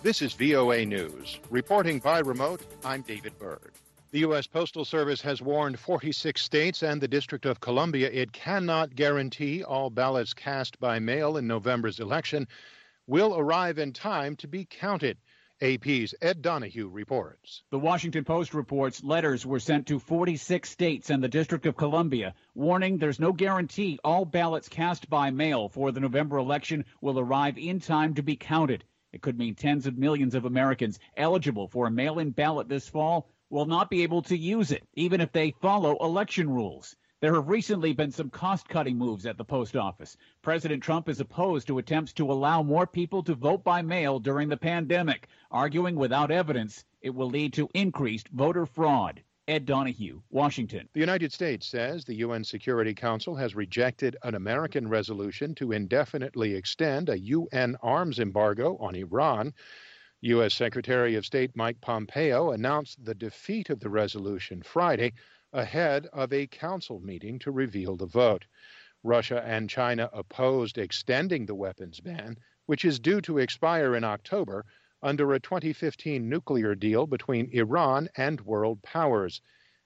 This is VOA News. Reporting by remote, I'm David Byrd. The U.S. Postal Service has warned 46 states and the District of Columbia it cannot guarantee all ballots cast by mail in November's election will arrive in time to be counted. AP's Ed Donahue reports. The Washington Post reports letters were sent to 46 states and the District of Columbia, warning there's no guarantee all ballots cast by mail for the November election will arrive in time to be counted. It could mean tens of millions of Americans eligible for a mail-in ballot this fall will not be able to use it, even if they follow election rules. There have recently been some cost-cutting moves at the post office. President Trump is opposed to attempts to allow more people to vote by mail during the pandemic, arguing without evidence it will lead to increased voter fraud. Ed Donahue, Washington. The United States says the UN Security Council has rejected an American resolution to indefinitely extend a UN arms embargo on Iran. U.S. Secretary of State Mike Pompeo announced the defeat of the resolution Friday ahead of a council meeting to reveal the vote. Russia and China opposed extending the weapons ban, which is due to expire in October, under a 2015 nuclear deal between Iran and world powers.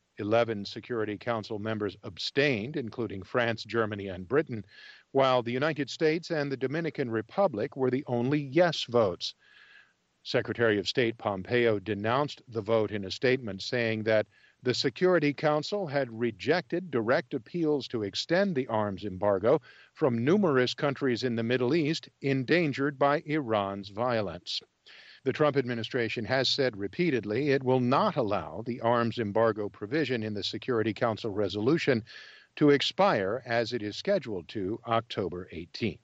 11 Security Council members abstained, including France, Germany, and Britain, while the United States and the Dominican Republic were the only yes votes. Secretary of State Pompeo denounced the vote in a statement, saying that the Security Council had rejected direct appeals to extend the arms embargo from numerous countries in the Middle East endangered by Iran's violence. The Trump administration has said repeatedly it will not allow the arms embargo provision in the Security Council resolution to expire as it is scheduled to October 18th.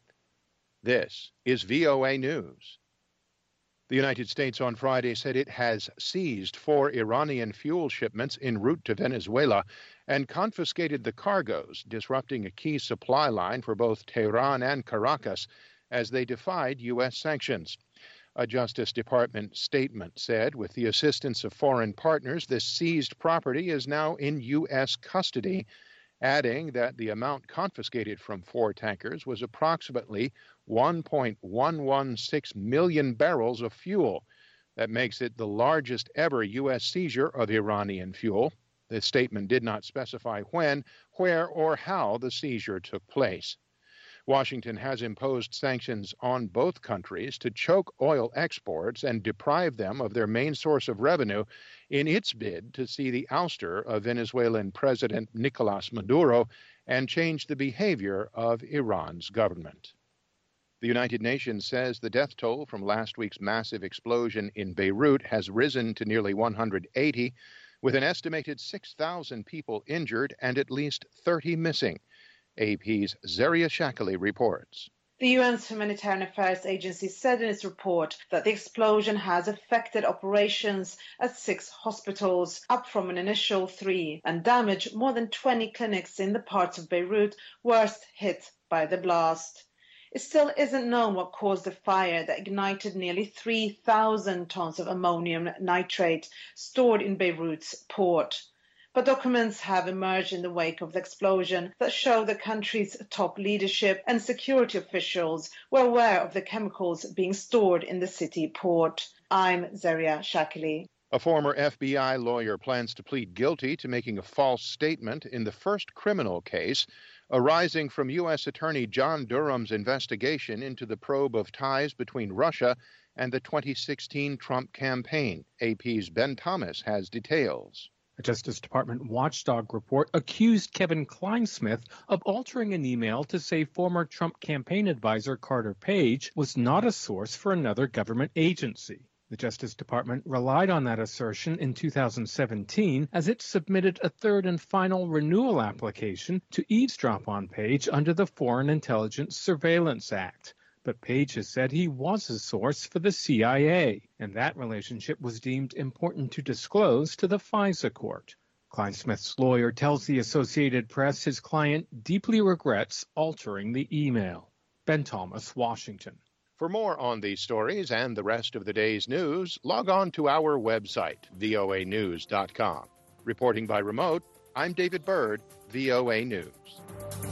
This is VOA News. The United States on Friday said it has seized 4 Iranian fuel shipments en route to Venezuela and confiscated the cargoes, disrupting a key supply line for both Tehran and Caracas as they defied U.S. sanctions. A Justice Department statement said, with the assistance of foreign partners, this seized property is now in U.S. custody, adding that the amount confiscated from 4 tankers was approximately 1.116 million barrels of fuel. That makes it the largest ever U.S. seizure of Iranian fuel. The statement did not specify when, where, or how the seizure took place. Washington has imposed sanctions on both countries to choke oil exports and deprive them of their main source of revenue in its bid to see the ouster of Venezuelan President Nicolas Maduro and change the behavior of Iran's government. The United Nations says the death toll from last week's massive explosion in Beirut has risen to nearly 180, with an estimated 6,000 people injured and at least 30 missing. AP's Zaria Shakali reports. The UN's Humanitarian Affairs Agency said in its report that the explosion has affected operations at 6 hospitals, up from an initial 3, and damaged more than 20 clinics in the parts of Beirut worst hit by the blast. It still isn't known what caused the fire that ignited nearly 3,000 tons of ammonium nitrate stored in Beirut's port. But documents have emerged in the wake of the explosion that show the country's top leadership and security officials were aware of the chemicals being stored in the city port. I'm Zaria Shakali. A former FBI lawyer plans to plead guilty to making a false statement in the first criminal case arising from U.S. Attorney John Durham's investigation into the probe of ties between Russia and the 2016 Trump campaign. AP's Ben Thomas has details. A Justice Department watchdog report accused Kevin Clinesmith of altering an email to say former Trump campaign advisor Carter Page was not a source for another government agency. The Justice Department relied on that assertion in 2017 as it submitted a third and final renewal application to eavesdrop on Page under the Foreign Intelligence Surveillance Act. But Page has said he was a source for the CIA, and that relationship was deemed important to disclose to the FISA court. Clinesmith's lawyer tells the Associated Press his client deeply regrets altering the email. Ben Thomas, Washington. For more on these stories and the rest of the day's news, log on to our website, voanews.com. Reporting by remote, I'm David Byrd, VOA News.